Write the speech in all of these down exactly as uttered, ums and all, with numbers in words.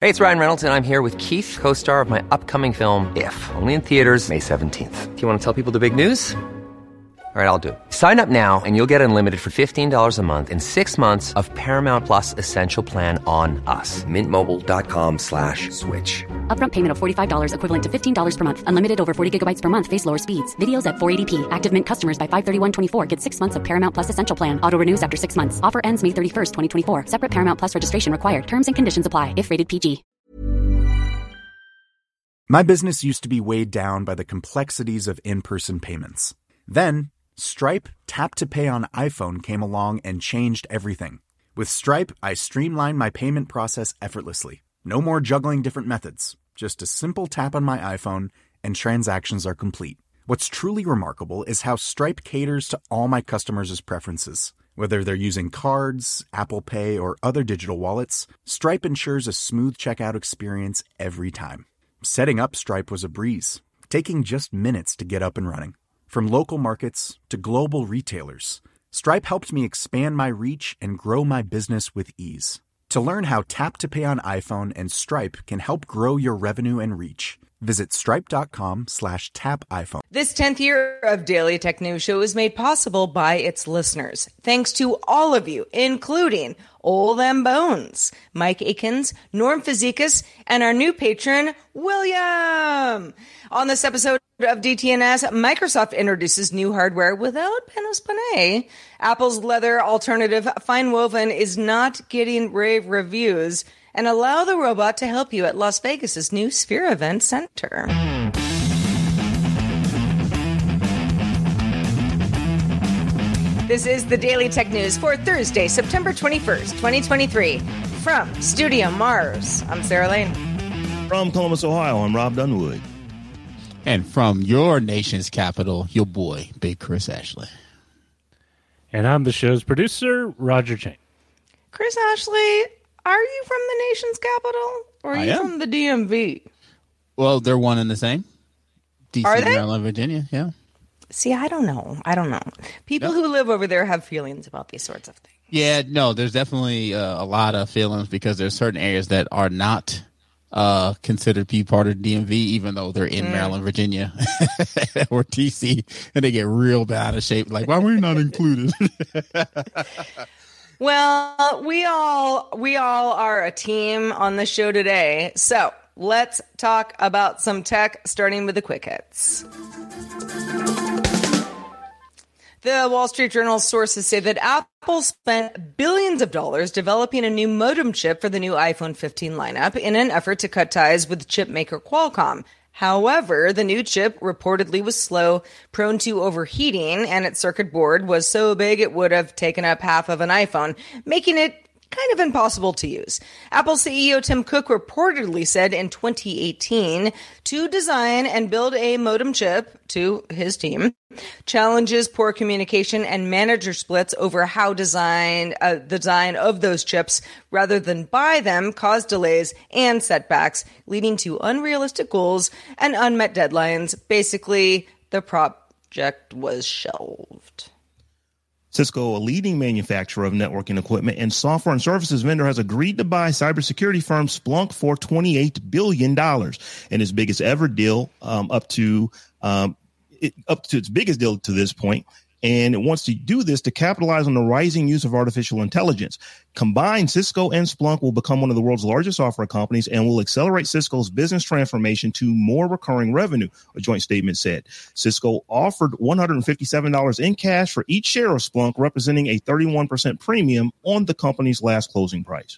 Hey, it's Ryan Reynolds, and I'm here with Keith, co-star of my upcoming film, If, only in theaters May seventeenth. Do you want to tell people the big news? All right, I'll do it. Sign up now and you'll get unlimited for fifteen dollars a month and six months of Paramount Plus Essential Plan on us. Mint Mobile dot com slash switch. Upfront payment of forty-five dollars equivalent to fifteen dollars per month. Unlimited over forty gigabytes per month. Face lower speeds. Videos at four eighty p. Active Mint customers by five thirty-one twenty-four get six months of Paramount Plus Essential Plan. Auto renews after six months. Offer ends May thirty-first, twenty twenty-four. Separate Paramount Plus registration required. Terms and conditions apply if rated P G. My business used to be weighed down by the complexities of in-person payments. Then, Stripe Tap to Pay on iPhone came along and changed everything. With Stripe, I streamlined my payment process effortlessly. No more juggling different methods. Just a simple tap on my iPhone and transactions are complete. What's truly remarkable is how Stripe caters to all my customers' preferences. Whether they're using cards, Apple Pay, or other digital wallets, Stripe ensures a smooth checkout experience every time. Setting up Stripe was a breeze, taking just minutes to get up and running. From local markets to global retailers, Stripe helped me expand my reach and grow my business with ease. To learn how Tap to Pay on iPhone and Stripe can help grow your revenue and reach, visit stripe.com slash tap iPhone. This tenth year of Daily Tech News Show is made possible by its listeners. Thanks to all of you, including Ole Them Bones, Mike Akins, Norm Physicus, and our new patron, William. On this episode of D T N S, Microsoft introduces new hardware without Panos Panay. Apple's leather alternative, Fine Woven, is not getting rave reviews. And allow the robot to help you at Las Vegas's new Sphere Event Center. This is the Daily Tech News for Thursday, September twenty-first, twenty twenty-three. From Studio Mars, I'm Sarah Lane. From Columbus, Ohio, I'm Rob Dunwood. And from your nation's capital, your boy, Big Chris Ashley. And I'm the show's producer, Roger Chang. Chris Ashley, are you from the nation's capital, or are I you am. from the D M V? Well, they're one and the same. D C, Are they? Maryland, Virginia, yeah. See, I don't know. I don't know. People Yep. who live over there have feelings about these sorts of things. Yeah, no, there's definitely uh, a lot of feelings because there's certain areas that are not uh, considered to be part of the D M V, even though they're in mm. Maryland, Virginia, or D C, and they get real bad out of shape. Like, why were we not included? Well, we all we all are a team on the show today. So let's talk about some tech, starting with the quick hits. The Wall Street Journal's sources say that Apple spent billions of dollars developing a new modem chip for the new iPhone fifteen lineup in an effort to cut ties with chip maker Qualcomm. However, the new chip reportedly was slow, prone to overheating, and its circuit board was so big it would have taken up half of an iPhone, making it kind of impossible to use. Apple C E O Tim Cook reportedly said in twenty eighteen to design and build a modem chip to his team challenges poor communication and manager splits over how design uh, the design of those chips rather than buy them caused delays and setbacks, leading to unrealistic goals and unmet deadlines. Basically, the project was shelved. Cisco, a leading manufacturer of networking equipment and software and services vendor, has agreed to buy cybersecurity firm Splunk for twenty-eight billion dollars in its biggest ever deal, um, up to um, it, up to its biggest deal to this point. And it wants to do this to capitalize on the rising use of artificial intelligence. Combined, Cisco and Splunk will become one of the world's largest software companies and will accelerate Cisco's business transformation to more recurring revenue, a joint statement said. Cisco offered one hundred fifty-seven dollars in cash for each share of Splunk, representing a thirty-one percent premium on the company's last closing price.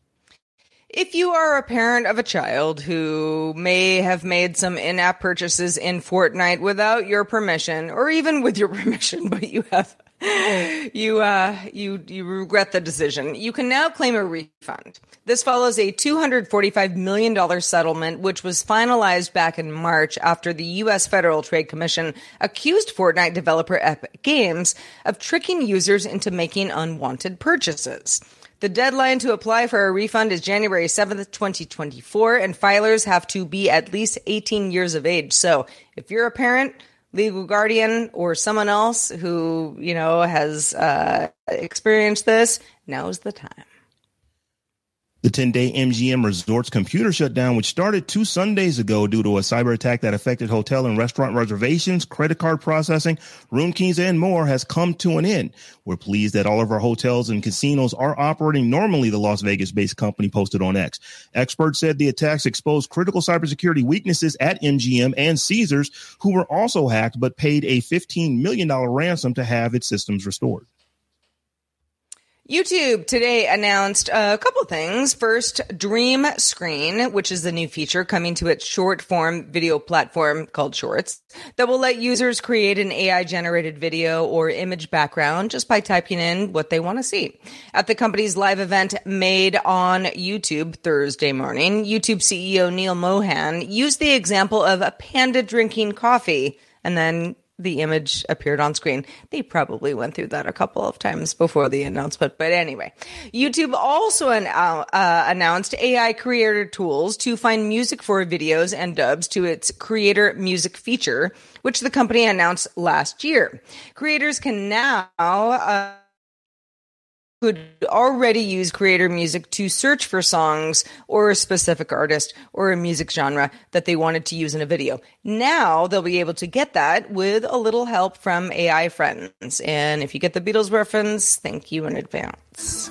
If you are a parent of a child who may have made some in-app purchases in Fortnite without your permission, or even with your permission, but you have you uh you you regret the decision, you can now claim a refund. This follows a two hundred forty-five million dollars settlement, which was finalized back in March after the U S Federal Trade Commission accused Fortnite developer Epic Games of tricking users into making unwanted purchases. The deadline to apply for a refund is January seventh, twenty twenty-four, and filers have to be at least eighteen years of age. So if you're a parent, legal guardian, or someone else who, you know, has uh, experienced this, now's the time. The ten-day M G M Resorts computer shutdown, which started two Sundays ago due to a cyber attack that affected hotel and restaurant reservations, credit card processing, room keys, and more, has come to an end. We're pleased that all of our hotels and casinos are operating normally, the Las Vegas-based company posted on X. Experts said the attacks exposed critical cybersecurity weaknesses at M G M and Caesars, who were also hacked but paid a fifteen million dollars ransom to have its systems restored. YouTube today announced a couple things. First, Dream Screen, which is the new feature coming to its short-form video platform called Shorts, that will let users create an A I-generated video or image background just by typing in what they want to see. At the company's live event Made on YouTube Thursday morning, YouTube C E O Neil Mohan used the example of a panda drinking coffee, and then the image appeared on screen. They probably went through that a couple of times before the announcement. But anyway, YouTube also an, uh, uh, announced A I creator tools to find music for videos and dubs to its Creator Music feature, which the company announced last year. Creators can now uh, could already use Creator Music to search for songs or a specific artist or a music genre that they wanted to use in a video. Now they'll be able to get that with a little help from A I friends. And if you get the Beatles reference, thank you in advance.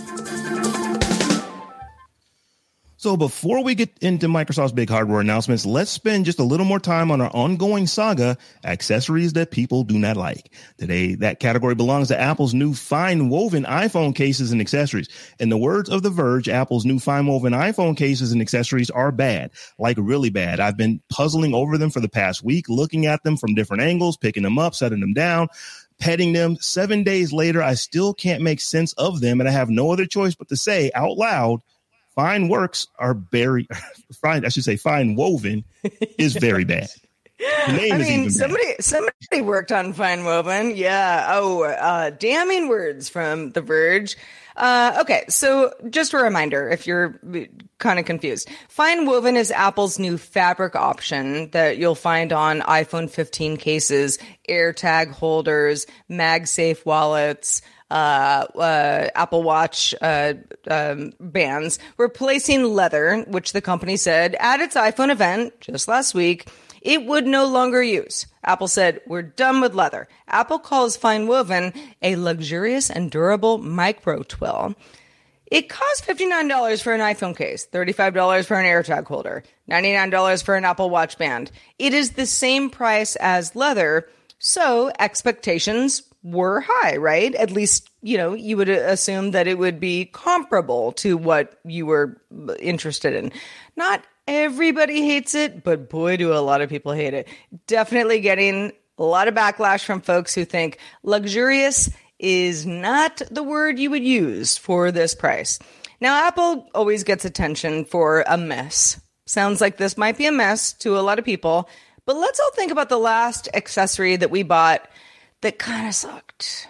So before we get into Microsoft's big hardware announcements, let's spend just a little more time on our ongoing saga, accessories that people do not like. Today, that category belongs to Apple's new fine woven iPhone cases and accessories. In the words of The Verge, Apple's new fine woven iPhone cases and accessories are bad, like really bad. I've been puzzling over them for the past week, looking at them from different angles, picking them up, setting them down, petting them. Seven days later, I still can't make sense of them, and I have no other choice but to say out loud, fine works are very fine. I should say fine woven is very bad. The name I is mean, even somebody bad. somebody worked on fine woven. Yeah. Oh, uh, damning words from The Verge. Uh, okay, so just a reminder, if you're kind of confused, fine woven is Apple's new fabric option that you'll find on iPhone fifteen cases, AirTag holders, MagSafe wallets, Uh, uh, Apple Watch uh, um, bands, replacing leather, which the company said at its iPhone event just last week it would no longer use. Apple said, we're done with leather. Apple calls fine woven a luxurious and durable micro twill. It costs fifty-nine dollars for an iPhone case, thirty-five dollars for an AirTag holder, ninety-nine dollars for an Apple Watch band. It is the same price as leather, so expectations were high, right? At least, you know, you would assume that it would be comparable to what you were interested in. Not everybody hates it, but boy, do a lot of people hate it. Definitely getting a lot of backlash from folks who think luxurious is not the word you would use for this price. Now, Apple always gets attention for a mess. Sounds like this might be a mess to a lot of people, but let's all think about the last accessory that we bought that kind of sucked.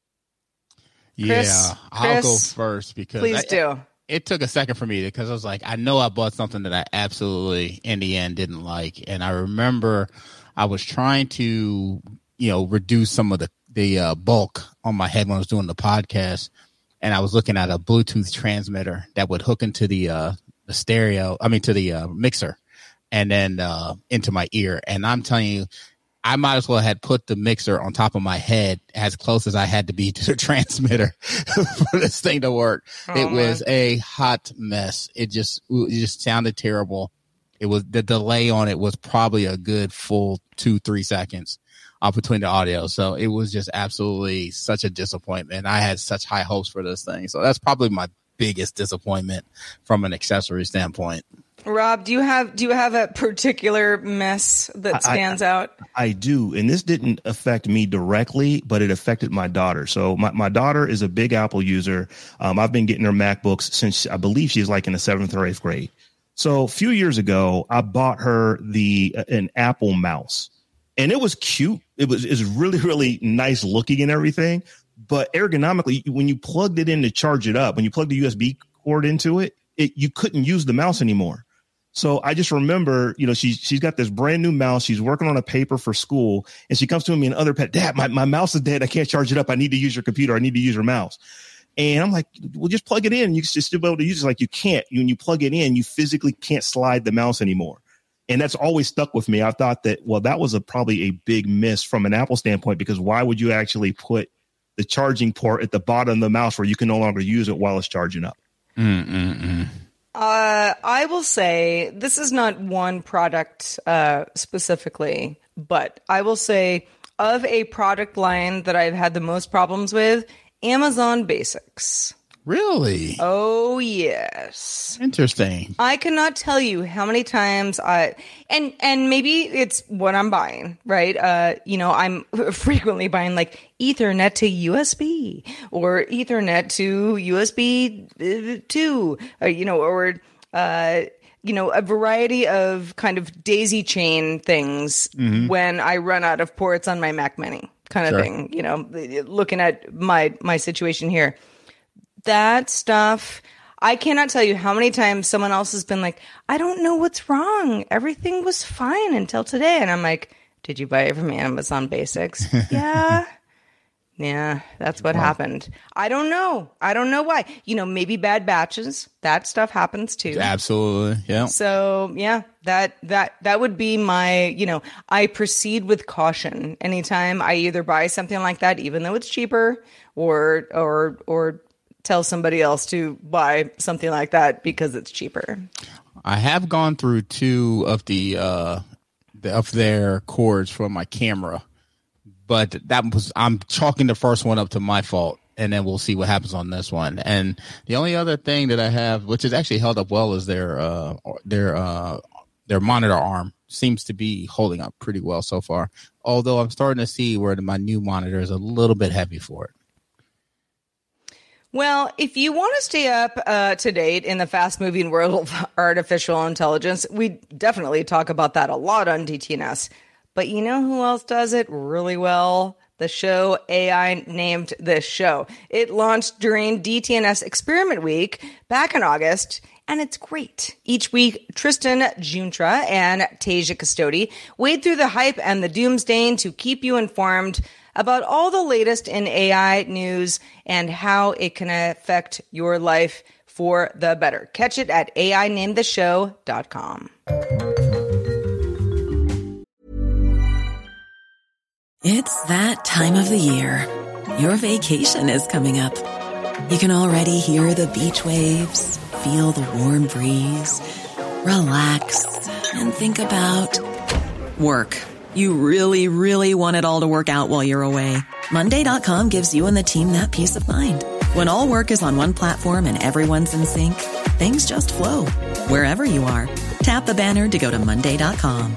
Chris, yeah, I'll Chris, go first because please I, do. It, it took a second for me because I was like, I know I bought something that I absolutely, in the end, didn't like. And I remember I was trying to, you know, reduce some of the, the uh, bulk on my head when I was doing the podcast. And I was looking at a Bluetooth transmitter that would hook into the, uh, the stereo, I mean, to the uh, mixer and then uh, into my ear. And I'm telling you, I might as well had put the mixer on top of my head as close as I had to be to the transmitter for this thing to work. Oh, it was man. a hot mess. It just, it just sounded terrible. It was, the delay on it was probably a good full two, three seconds uh, between the audio. So it was just absolutely such a disappointment. I had such high hopes for this thing. So that's probably my biggest disappointment from an accessory standpoint. Rob, do you have do you have a particular mess that stands I, I, out? I do, and this didn't affect me directly, but it affected my daughter. So my, my daughter is a big Apple user. Um, I've been getting her MacBooks since I believe she's like in the seventh or eighth grade. So a few years ago, I bought her the uh, an Apple mouse, and it was cute. It was is really really nice looking and everything, but ergonomically, when you plugged it in to charge it up, when you plugged the U S B cord into it, it you couldn't use the mouse anymore. So I just remember, you know, she, she's got this brand new mouse. She's working on a paper for school, and she comes to me and other pet, Dad, my, my mouse is dead. I can't charge it up. I need to use your computer. I need to use your mouse. And I'm like, well, just plug it in. You should still be able to use it. Like, you can't. When you plug it in, you physically can't slide the mouse anymore. And that's always stuck with me. I thought that, well, that was a probably a big miss from an Apple standpoint, because why would you actually put the charging port at the bottom of the mouse where you can no longer use it while it's charging up? Mm-mm-mm. Uh, I will say this is not one product uh, specifically, but I will say of a product line that I've had the most problems with, Amazon Basics. Really? Oh, yes. Interesting. I cannot tell you how many times I, and, and maybe it's what I'm buying, right? Uh, you know, I'm frequently buying like Ethernet to U S B or Ethernet to U S B two, uh, you know, or, uh, you know, a variety of kind of daisy chain things mm-hmm. when I run out of ports on my Mac Mini kind of sure. thing, you know, looking at my, my situation here. That stuff, I cannot tell you how many times someone else has been like, I don't know what's wrong. Everything was fine until today. And I'm like, did you buy it from Amazon Basics? Yeah. Yeah, that's what wow. happened. I don't know. I don't know why. You know, maybe bad batches. That stuff happens too. Absolutely. Yeah. So yeah, that that that would be my, you know, I proceed with caution. Anytime I either buy something like that, even though it's cheaper, or or or tell somebody else to buy something like that because it's cheaper. I have gone through two of the uh the, of their cords from my camera, but that was, I'm chalking the first one up to my fault, and then we'll see what happens on this one. And the only other thing that I have, which has actually held up well, is their uh their uh their monitor arm seems to be holding up pretty well so far. Although I'm starting to see where my new monitor is a little bit heavy for it. Well, if you want to stay up uh, to date in the fast-moving world of artificial intelligence, we definitely talk about that a lot on D T N S. But you know who else does it really well? The show A I Named This Show. It launched during D T N S Experiment Week back in August, and it's great. Each week, Tristan Juntra and Tasia Custodi wade through the hype and the doomsday to keep you informed about all the latest in A I news and how it can affect your life for the better. Catch it at A I named the show dot com. It's that time of the year. Your vacation is coming up. You can already hear the beach waves, feel the warm breeze, relax, and think about work. You really, really want it all to work out while you're away. Monday dot com gives you and the team that peace of mind. When all work is on one platform and everyone's in sync, things just flow. Wherever you are, tap the banner to go to Monday dot com.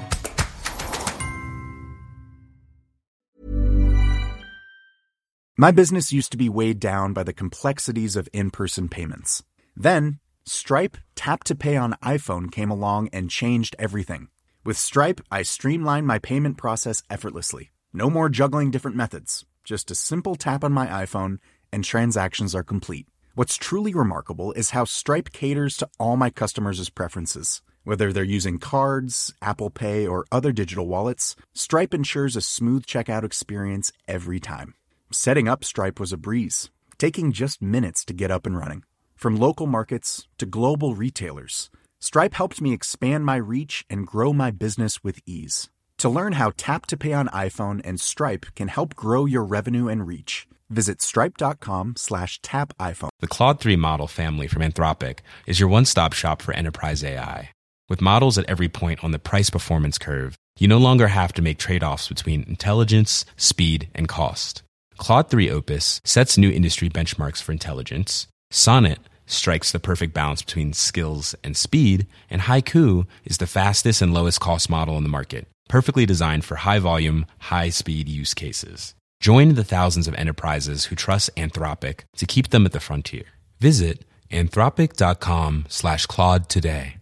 My business used to be weighed down by the complexities of in-person payments. Then, Stripe Tap to Pay on iPhone came along and changed everything. With Stripe, I streamlined my payment process effortlessly. No more juggling different methods. Just a simple tap on my iPhone, and transactions are complete. What's truly remarkable is how Stripe caters to all my customers' preferences. Whether they're using cards, Apple Pay, or other digital wallets, Stripe ensures a smooth checkout experience every time. Setting up Stripe was a breeze, taking just minutes to get up and running. From local markets to global retailers, Stripe helped me expand my reach and grow my business with ease. To learn how Tap to Pay on iPhone and Stripe can help grow your revenue and reach, visit stripe.com slash tap iPhone. The Claude three model family from Anthropic is your one-stop shop for enterprise A I. With models at every point on the price-performance curve, you no longer have to make trade-offs between intelligence, speed, and cost. Claude three Opus sets new industry benchmarks for intelligence. Sonnet strikes the perfect balance between skills and speed, and Haiku is the fastest and lowest cost model in the market, perfectly designed for high-volume, high-speed use cases. Join the thousands of enterprises who trust Anthropic to keep them at the frontier. Visit anthropic.com slash Claude today.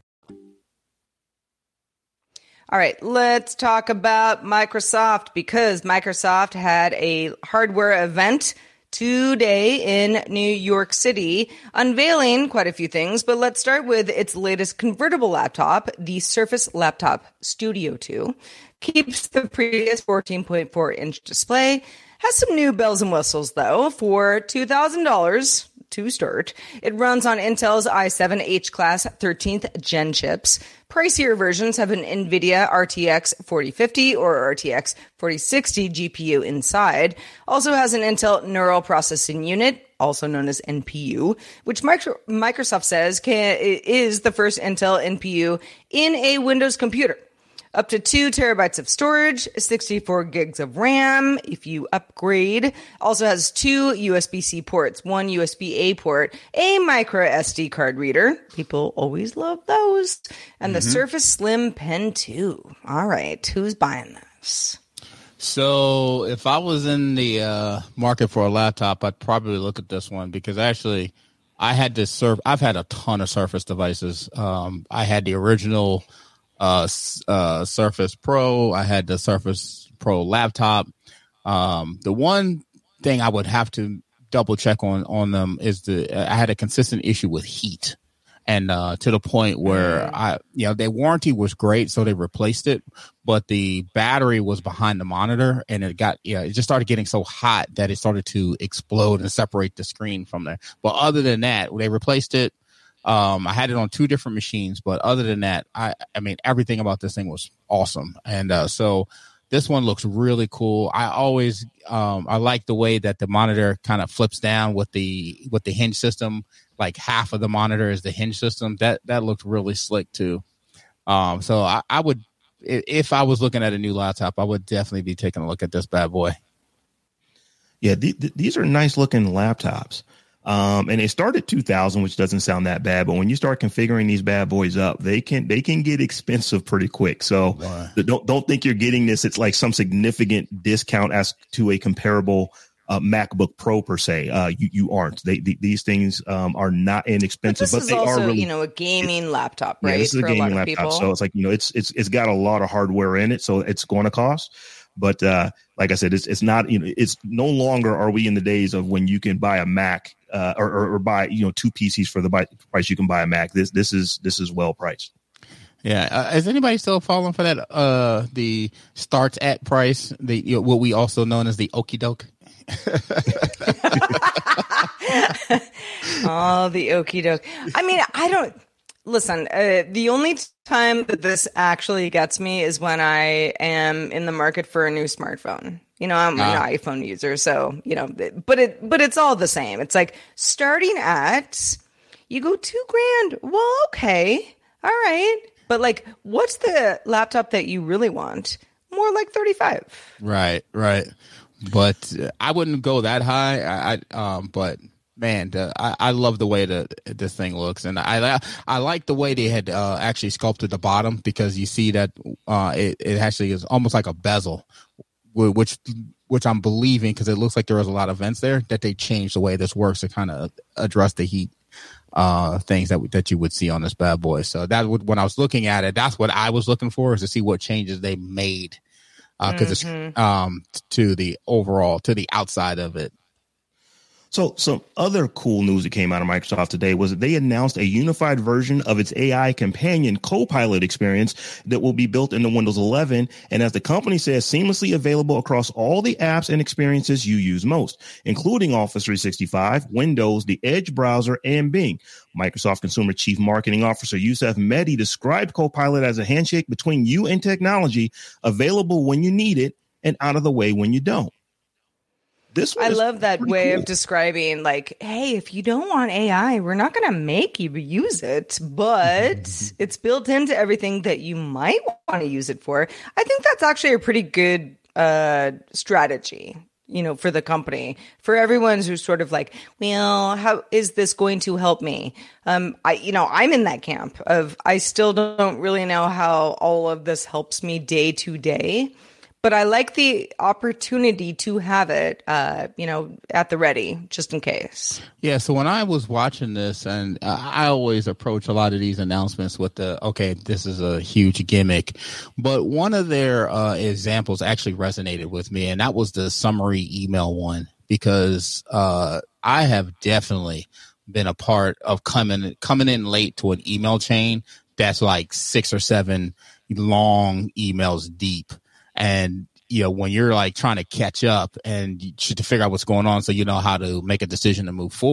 All right, let's talk about Microsoft, because Microsoft had a hardware event today in New York City, unveiling quite a few things, but let's start with its latest convertible laptop, the Surface Laptop Studio two. Keeps the previous fourteen point four inch display, has some new bells and whistles, though. For two thousand dollars, to start. It runs on Intel's i seven H-class thirteenth gen chips. Pricier versions have an NVIDIA R T X forty fifty or R T X forty sixty G P U inside. Also has an Intel Neural Processing Unit, also known as N P U, which micro- Microsoft says can, is the first Intel N P U in a Windows computer. Up to two terabytes of storage, sixty-four gigs of RAM if you upgrade. Also has two U S B-C ports, one U S B-A port, a micro S D card reader. People always love those. And mm-hmm. the Surface Slim Pen two. All right, who's buying this? So if I was in the uh, market for a laptop, I'd probably look at this one because actually I had this Surf. I've had a ton of Surface devices. Um, I had the original uh, uh, Surface Pro. I had the Surface Pro laptop. Um, the one thing I would have to double check on on them is the I had a consistent issue with heat. And uh, to the point where I, you know, their warranty was great, so they replaced it, but the battery was behind the monitor, and it got, yeah, it just started getting so hot that it started to explode and separate the screen from there. But other than that, they replaced it. Um, I had it on two different machines, but other than that, I, I mean, everything about this thing was awesome, and uh, so this one looks really cool. I always, um, I like the way that the monitor kind of flips down with the with the hinge system. Like half of the monitor is the hinge system. That that looked really slick too. Um, so I, I would, if I was looking at a new laptop, I would definitely be taking a look at this bad boy. Yeah, th- th- these are nice looking laptops. Um, and they start at two thousand, which doesn't sound that bad. But when you start configuring these bad boys up, they can they can get expensive pretty quick. So wow. don't don't think you're getting this. It's like some significant discount as to a comparable Uh, MacBook Pro per se. Uh, you, you aren't. They, the, these things um, are not inexpensive, but, but they also, are really, you know, a gaming laptop, right? Yeah, this is for a gaming a lot of laptop, people. so it's like, you know, it's it's it's got a lot of hardware in it, so it's going to cost. But uh, like I said, it's it's not, you know, it's no longer are we in the days of when you can buy a Mac uh, or, or or buy, you know, two P Cs for the price you can buy a Mac. This this is this is well priced. Yeah, uh, is anybody still falling for that? Uh, the starts at price, the you know, what we also known as the okie doke. Oh, the okie doke. I mean, I don't listen. Uh, the only time that this actually gets me is when I am in the market for a new smartphone. You know, I'm ah. an iPhone user, so you know, but it, but it's all the same. It's like starting at, you go two grand. Well, okay, all right, but like, what's the laptop that you really want? More like thirty-five. Right, right. But uh, I wouldn't go that high. I, I um, but man, the, I, I love the way that this thing looks, and I I like the way they had uh, actually sculpted the bottom, because you see that uh, it it actually is almost like a bezel, which which I'm believing, because it looks like there was a lot of vents there, that they changed the way this works to kind of address the heat uh things that that you would see on this bad boy. So that would, when I was looking at it, that's what I was looking for, is to see what changes they made. Because uh, mm-hmm. it's um to the overall, to the outside of it. So some other cool news that came out of Microsoft today was that they announced a unified version of its A I companion Copilot experience that will be built into Windows eleven, and as the company says, seamlessly available across all the apps and experiences you use most, including Office three sixty-five, Windows, the Edge browser, and Bing. Microsoft Consumer Chief Marketing Officer Yusuf Mehdi described Copilot as a handshake between you and technology, available when you need it and out of the way when you don't. This I love that way cool. of describing, like, hey, if you don't want A I, we're not going to make you use it, but it's built into everything that you might want to use it for. I think that's actually a pretty good uh, strategy, you know, for the company, for everyone who's sort of like, well, how is this going to help me? Um, I, you know, I'm in that camp of, I still don't really know how all of this helps me day to day. But I like the opportunity to have it, uh, you know, at the ready, just in case. Yeah, so when I was watching this, and uh, I always approach a lot of these announcements with the, okay, this is a huge gimmick. But one of their uh, examples actually resonated with me, and that was the summary email one, because uh, I have definitely been a part of coming coming in late to an email chain that's like six or seven long emails deep. And, you know, when you're like trying to catch up and you, to figure out what's going on so you know how to make a decision to move forward,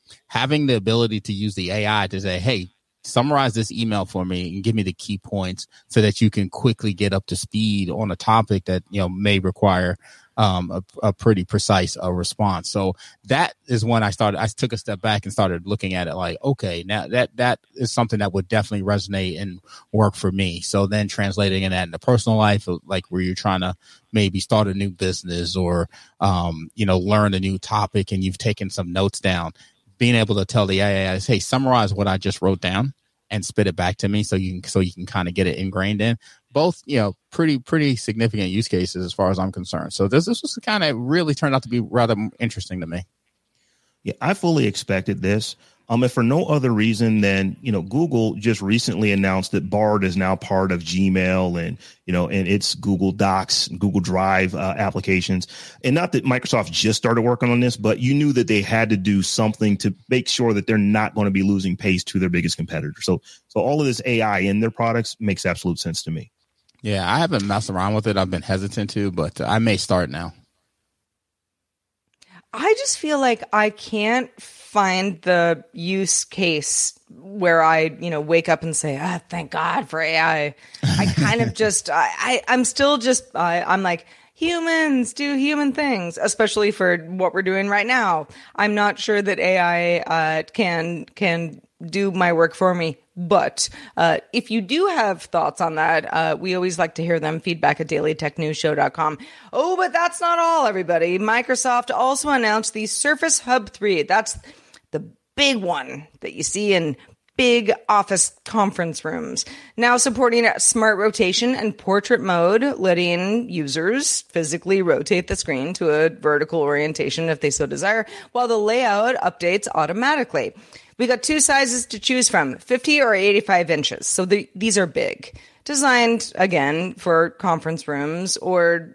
having the ability to use the A I to say, hey, summarize this email for me and give me the key points so that you can quickly get up to speed on a topic that, you know, may require um, a, a pretty precise uh, response. So that is when I started, I took a step back and started looking at it like, okay, now that, that is something that would definitely resonate and work for me. So then translating in that into personal life, like where you're trying to maybe start a new business or, um, you know, learn a new topic and you've taken some notes down, being able to tell the A I, hey, summarize what I just wrote down and spit it back to me so you can, so you can kind of get it ingrained in. Both, you know, pretty, pretty significant use cases as far as I'm concerned. So this, this was kind of really turned out to be rather interesting to me. Yeah, I fully expected this. Um, if for no other reason than, you know, Google just recently announced that Bard is now part of Gmail and, you know, and its Google Docs, Google Drive uh, applications. And not that Microsoft just started working on this, but you knew that they had to do something to make sure that they're not going to be losing pace to their biggest competitor. So, so all of this A I in their products makes absolute sense to me. Yeah, I haven't messed around with it. I've been hesitant to, but I may start now. I just feel like I can't find the use case where I, you know, wake up and say, ah, thank God for A I. I kind of just, I, I, I'm still just, I, I'm like, humans do human things, especially for what we're doing right now. I'm not sure that A I uh, can can do my work for me. But uh, if you do have thoughts on that, uh, we always like to hear them. Feedback at daily tech news show dot com. Oh, but that's not all, everybody. Microsoft also announced the Surface Hub three. That's the big one that you see in big office conference rooms. Now supporting smart rotation and portrait mode, letting users physically rotate the screen to a vertical orientation if they so desire, while the layout updates automatically. We got two sizes to choose from, fifty or eighty-five inches. So the, these are big. Designed, again, for conference rooms or,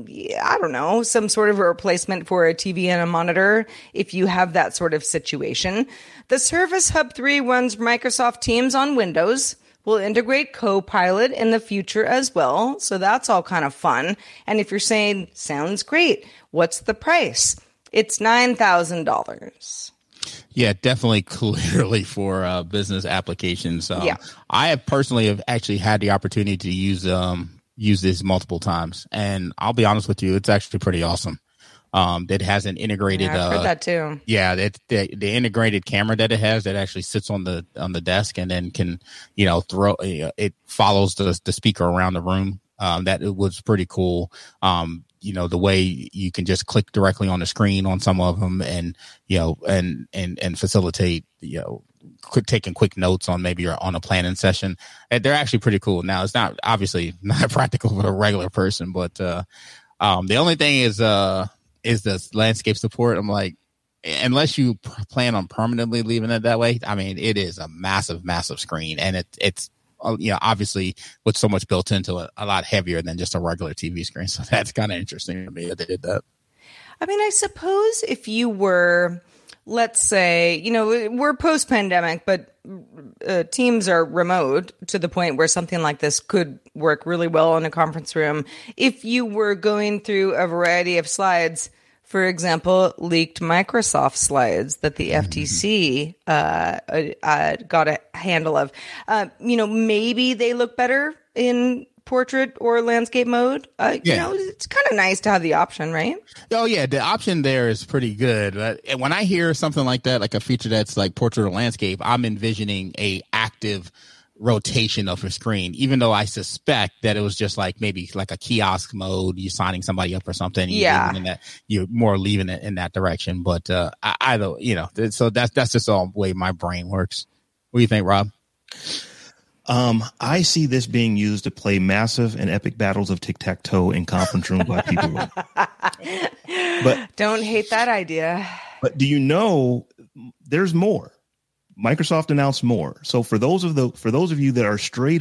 I don't know, some sort of a replacement for a T V and a monitor if you have that sort of situation. The Surface Hub three runs Microsoft Teams on Windows. We'll integrate Copilot in the future as well. So that's all kind of fun. And if you're saying, sounds great, what's the price? It's nine thousand dollars. Yeah, definitely clearly for uh, business applications. Um, yeah. I have personally have actually had the opportunity to use um use this multiple times. And I'll be honest with you, it's actually pretty awesome. Um, that has an integrated. Yeah, I've heard uh, that too. Yeah, it, the the integrated camera that it has that actually sits on the on the desk and then can, you know, throw uh, it follows the the speaker around the room. Um, that it was pretty cool. Um, you know, the way you can just click directly on the screen on some of them and, you know, and, and, and facilitate, you know, quick, taking quick notes on maybe you're on a planning session. And they're actually pretty cool. Now, it's not obviously not practical for a regular person, but, uh, um, the only thing is, uh, is the landscape support. I'm like, unless you p- plan on permanently leaving it that way, I mean, it is a massive, massive screen and it, it's, you know, obviously with so much built into it, a lot heavier than just a regular T V screen. So that's kind of interesting to me that they did that. I mean, I suppose if you were, let's say, you know, we're post-pandemic, but uh, teams are remote to the point where something like this could work really well in a conference room. If you were going through a variety of slides, for example, leaked Microsoft slides that the F T C uh, uh, got a handle of. Uh, you know, maybe they look better in portrait or landscape mode. Uh, yeah. You know, it's kind of nice to have the option, right? Oh, yeah. The option there is pretty good. But when I hear something like that, like a feature that's like portrait or landscape, I'm envisioning a active rotation of a screen, even though I suspect that it was just like maybe like a kiosk mode, you signing somebody up or something. Yeah. In that, you're more leaving it in that direction. But uh, I, I don't, you know, so that's, that's just all the way my brain works. What do you think, Rob? Um, I see this being used to play massive and epic battles of tic-tac-toe in conference rooms by people. But don't hate that idea. But do you know there's more? Microsoft announced more. So for those of the for those of you that are straight up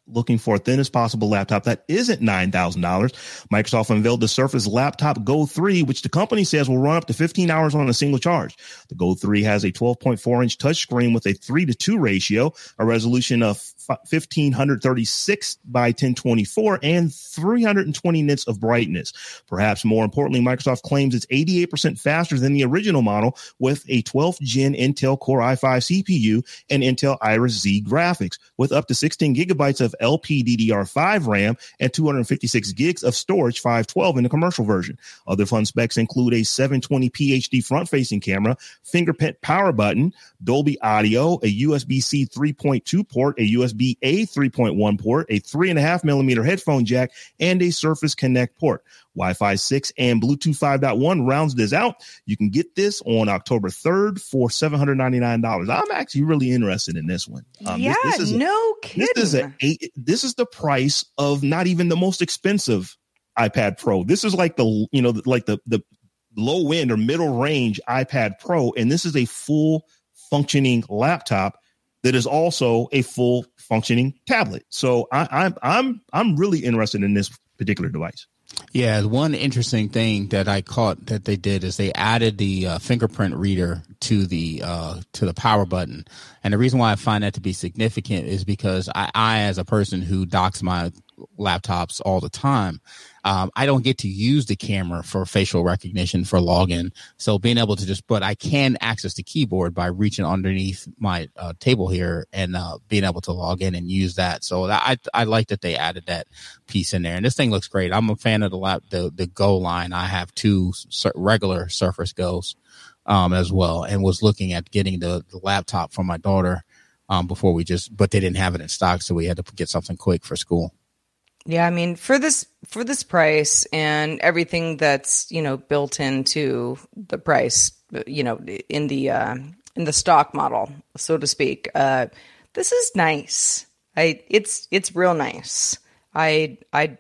looking for a thinnest possible laptop that isn't nine thousand dollars, Microsoft unveiled the Surface Laptop Go three, which the company says will run up to fifteen hours on a single charge. The Go three has a twelve point four inch touchscreen with a three to two ratio, a resolution of fifteen thirty-six by ten twenty-four, and three hundred twenty nits of brightness. Perhaps more importantly, Microsoft claims it's eighty-eight percent faster than the original model with a twelfth gen Intel Core i five C P U and Intel Iris Z graphics with up to sixteen gigabytes of L P D D R five RAM and two hundred fifty-six gigs of storage, five twelve in the commercial version. Other fun specs include a seven twenty p H D front-facing camera, fingerprint power button, Dolby Audio, a U S B C three point two port, a U S B A three point one port, a three and a half millimeter headphone jack, and a Surface Connect port. Wi-Fi six and Bluetooth five point one rounds this out. You can get this on October third for seven hundred ninety-nine dollars. I'm actually really interested in this one. Um, yeah, this, this is no a, kidding. This is, a eight, this is the price of not even the most expensive iPad Pro. This is like the, you know, like the, the low end or middle range iPad Pro. And this is a full functioning laptop that is also a full functioning tablet. So I, I'm, I'm, I'm really interested in this particular device. Yeah, one interesting thing that I caught that they did is they added the uh, fingerprint reader to the uh, to the power button, and the reason why I find that to be significant is because I, I as a person who docks my laptops all the time, um, I don't get to use the camera for facial recognition for login. So being able to just, but I can access the keyboard by reaching underneath my uh, table here and uh, being able to log in and use that. So that, I I like that they added that piece in there, and this thing looks great. I'm a fan of the lap the the Go line. I have two regular Surface Go's um, as well, and was looking at getting the, the laptop for my daughter um, before we just, but they didn't have it in stock, so we had to get something quick for school. Yeah, I mean, for this for this price and everything that's, you know, built into the price, you know, in the uh, in the stock model, so to speak, uh, this is nice. I it's it's real nice. I I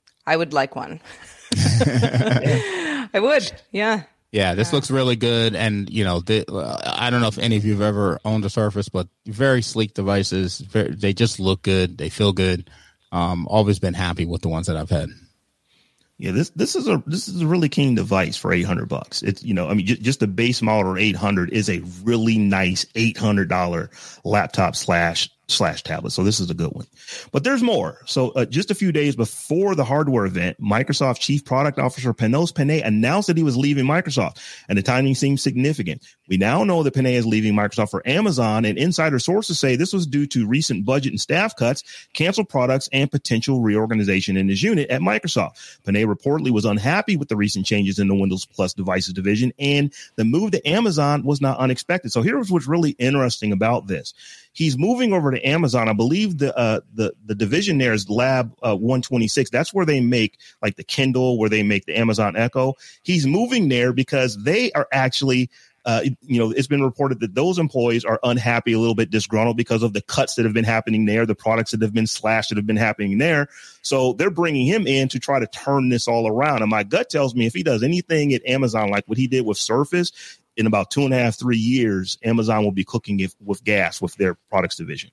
I would like one. I would, yeah. Yeah, this looks really good, and you know, the, uh, I don't know if any of you have ever owned a Surface, but very sleek devices. Very, they just look good. They feel good. Um, always been happy with the ones that I've had. Yeah, this this is a this is a really keen device for eight hundred bucks. It's, you know, I mean, j- just the base model eight hundred is a really nice eight hundred dollars laptop slash slash tablet. So this is a good one. But there's more. So uh, just a few days before the hardware event, Microsoft Chief Product Officer Panos Panay announced that he was leaving Microsoft, and the timing seems significant. We now know that Panay is leaving Microsoft for Amazon, and insider sources say this was due to recent budget and staff cuts, canceled products, and potential reorganization in his unit at Microsoft. Panay reportedly was unhappy with the recent changes in the Windows Plus devices division, and the move to Amazon was not unexpected. So here's what's really interesting about this. He's moving over to Amazon. I believe the uh, the the division there is Lab uh, one twenty-six. That's where they make like the Kindle, where they make the Amazon Echo. He's moving there because they are actually, uh, you know, it's been reported that those employees are unhappy, a little bit disgruntled because of the cuts that have been happening there, the products that have been slashed that have been happening there. So they're bringing him in to try to turn this all around. And my gut tells me if he does anything at Amazon like what he did with Surface, in about two and a half, three years, Amazon will be cooking it with gas with their products division.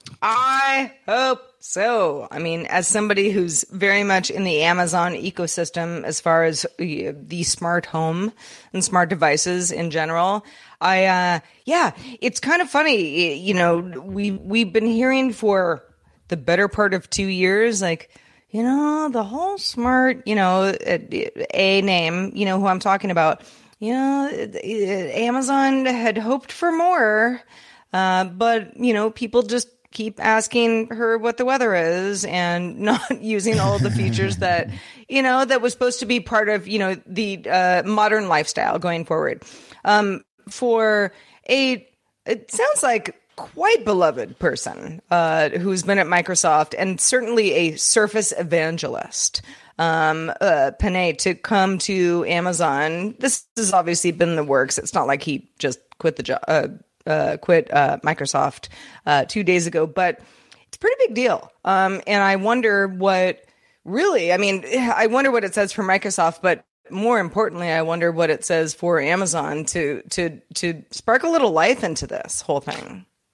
I hope so. I mean, as somebody who's very much in the Amazon ecosystem as far as the smart home and smart devices in general, I, uh, yeah, it's kind of funny. You know, we, we've been hearing for the better part of two years, like, you know, the whole smart, you know, a name, you know who I'm talking about. You know, Amazon had hoped for more, uh, but, you know, people just keep asking her what the weather is and not using all of the features that, you know, that was supposed to be part of, you know, the uh, modern lifestyle going forward. Um, for a, it sounds like quite beloved person uh, who's been at Microsoft and certainly a Surface evangelist. Um, uh, Panay to come to Amazon. This has obviously been in the works. It's not like he just quit the job, uh, uh, quit uh, Microsoft uh, two days ago, but it's a pretty big deal. Um, and I wonder what really, I mean, I wonder what it says for Microsoft, but more importantly, I wonder what it says for Amazon to to to spark a little life into this whole thing.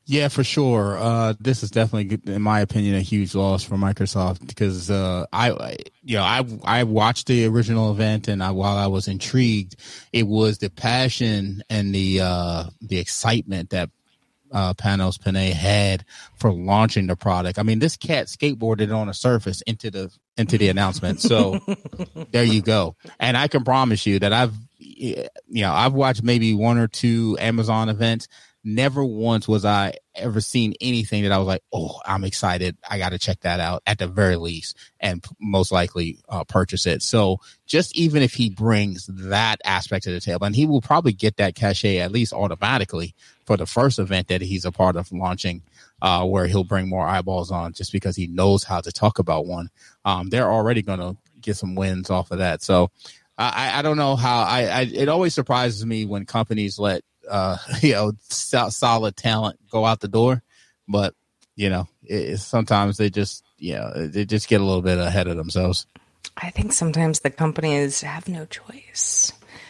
Yeah, for sure. Uh, this is definitely, in my opinion, a huge loss for Microsoft because uh, I, you know, I I watched the original event, and I, while I was intrigued, it was the passion and the uh, the excitement that uh, Panos Panay had for launching the product. I mean, this cat skateboarded on a surface into the into the announcement. So there you go. And I can promise you that I've, you know, I've watched maybe one or two Amazon events. Never once was I ever seen anything that I was like, oh, I'm excited. I got to check that out at the very least, and p- most likely uh, purchase it. So just even if he brings that aspect to the table, and he will probably get that cachet at least automatically for the first event that he's a part of launching, uh, where he'll bring more eyeballs on just because he knows how to talk about one. Um, they're already going to get some wins off of that. So I, I don't know how I, I, it always surprises me when companies let, uh, you know, so, solid talent go out the door, but you know, it, sometimes they just, you know, they just get a little bit ahead of themselves. I think sometimes the companies have no choice.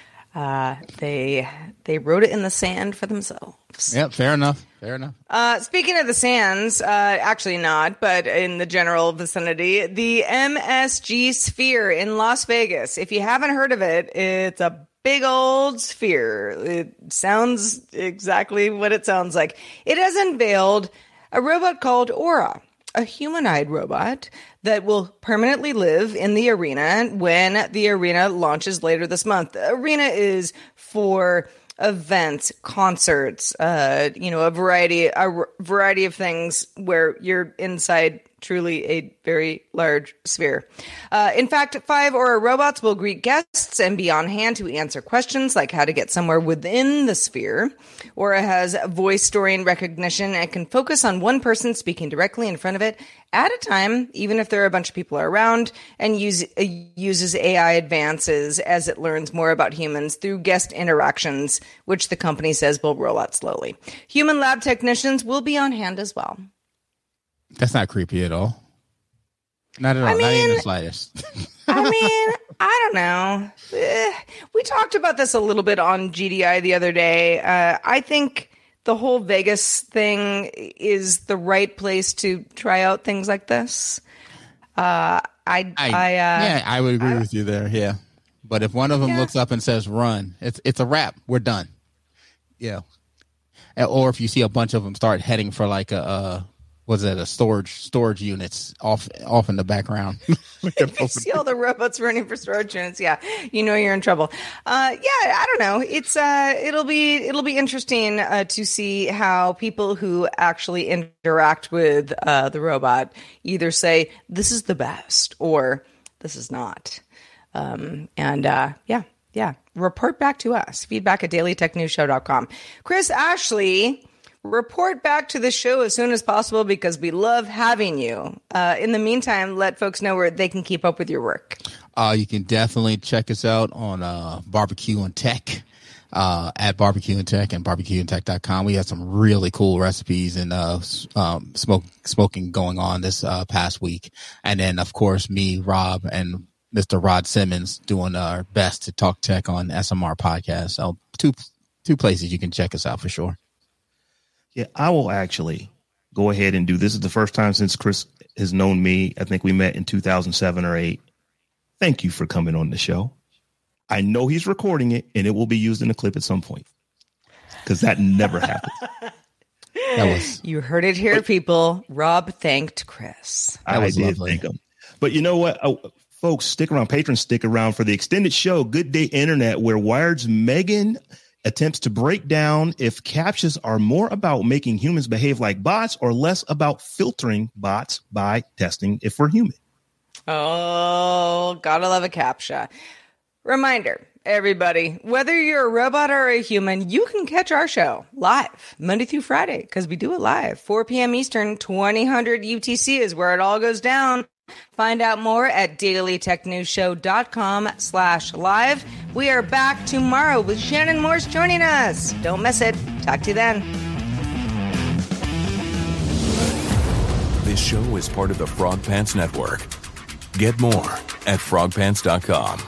Uh, they they wrote it in the sand for themselves. Yeah, fair enough. Fair enough. Uh, speaking of the sands, uh, actually not, but in the general vicinity, the M S G Sphere in Las Vegas. If you haven't heard of it, it's a big old sphere. It sounds exactly what it sounds like. It has unveiled a robot called Aura, a humanoid robot that will permanently live in the arena when the arena launches later this month. The arena is for events, concerts, uh, you know, a variety, a r- variety of things where you're inside truly a very large sphere. Uh, in fact, five Aura robots will greet guests and be on hand to answer questions like how to get somewhere within the sphere. Aura has voice story and recognition and can focus on one person speaking directly in front of it at a time, even if there are a bunch of people around, and use, uh, uses A I advances as it learns more about humans through guest interactions, which the company says will roll out slowly. Human lab technicians will be on hand as well. That's not creepy at all. Not at all. I mean, not even the slightest. I mean, I don't know. Eh, we talked about this a little bit on G D I the other day. Uh, I think the whole Vegas thing is the right place to try out things like this. Uh, I, I, I uh, yeah, I would agree I, with you there. Yeah, but if one of them yeah. looks up and says "run," it's it's a wrap. We're done. Yeah. Or if you see a bunch of them start heading for like a. Uh, Was it a storage storage units off off in the background? If you see all the robots running for storage units, yeah, you know you're in trouble. Uh, yeah, I don't know. It's uh, it'll be it'll be interesting uh, to see how people who actually interact with uh, the robot either say this is the best or this is not. Um, and uh, yeah, yeah, report back to us. Feedback at daily tech news show dot com. Chris Ashley. Report back to the show as soon as possible because we love having you. Uh, in the meantime, let folks know where they can keep up with your work. Uh, you can definitely check us out on uh, Barbecue and Tech, uh, at Barbecue and Tech and barbecue and tech dot com. We have some really cool recipes and uh, um, smoke, smoking going on this uh, past week. And then, of course, me, Rob, and Mister Rod Simmons doing our best to talk tech on S M R Podcast. So two two places you can check us out for sure. Yeah, I will actually go ahead and do this. Is the first time since Chris has known me. I think we met in two thousand seven or eight. Thank you for coming on the show. I know he's recording it and it will be used in a clip at some point because that never happened. That was, you heard it here, but, people. Rob thanked Chris. That was I did lovely. thank him. But you know what? Oh, folks, stick around. Patrons, stick around for the extended show, Good Day Internet, where Wired's Megan attempts to break down if CAPTCHAs are more about making humans behave like bots or less about filtering bots by testing if we're human. Oh, gotta love a CAPTCHA. Reminder, everybody, whether you're a robot or a human, you can catch our show live Monday through Friday because we do it live. four p.m. Eastern, twenty hundred U T C is where it all goes down. Find out more at daily tech news show dot com slash live. We are back tomorrow with Shannon Morse joining us. Don't miss it. Talk to you then. This show is part of the Frog Pants Network. Get more at frog pants dot com.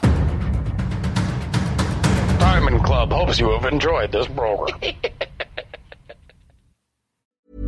Diamond Club hopes you have enjoyed this program.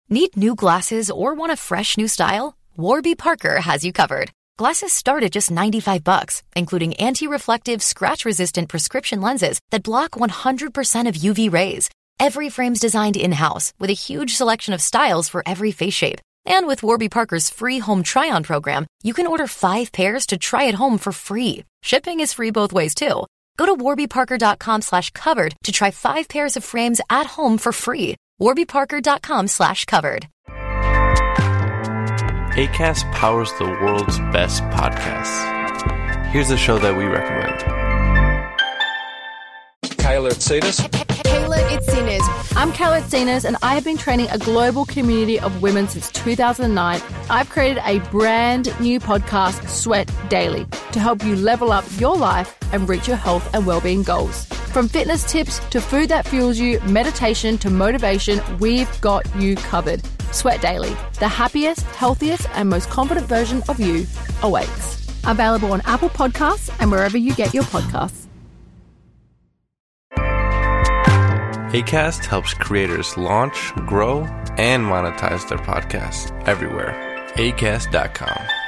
Need new glasses or want a fresh new style? Warby Parker has you covered. Glasses start at just ninety-five bucks, including anti-reflective, scratch-resistant prescription lenses that block one hundred percent of U V rays. Every frame's designed in-house with a huge selection of styles for every face shape. And with Warby Parker's free home try-on program, you can order five pairs to try at home for free. Shipping is free both ways, too. Go to warbyparker.com slash covered to try five pairs of frames at home for free. warbyparker.com slash covered. Acast powers the world's best podcasts. Here's a show that we recommend. Kayla Itsinas. Kayla Itsinas. I'm Kayla Itsinas, and I have been training a global community of women since two thousand nine. I've created a brand new podcast, Sweat Daily, to help you level up your life and reach your health and well-being goals. From fitness tips to food that fuels you, meditation to motivation, we've got you covered. Sweat Daily, the happiest, healthiest, and most confident version of you awaits. Available on Apple Podcasts and wherever you get your podcasts. Acast helps creators launch, grow, and monetize their podcasts everywhere. acast dot com.